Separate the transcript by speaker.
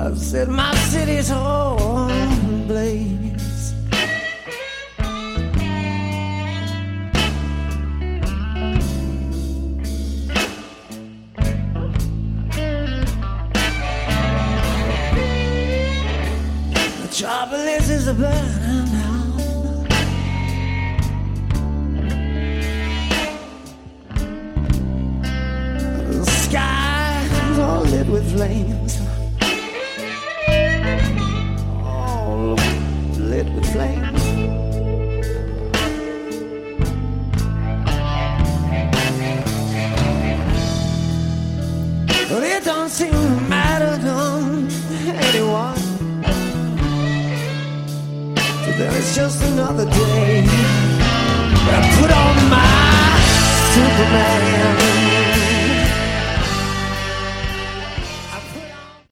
Speaker 1: I said my city's all ablaze. Metropolis is a burning down. The sky's all lit with flames. All lit with flames. But it don't seem to matter to anyone. Then it's just another day. I put on my Superman.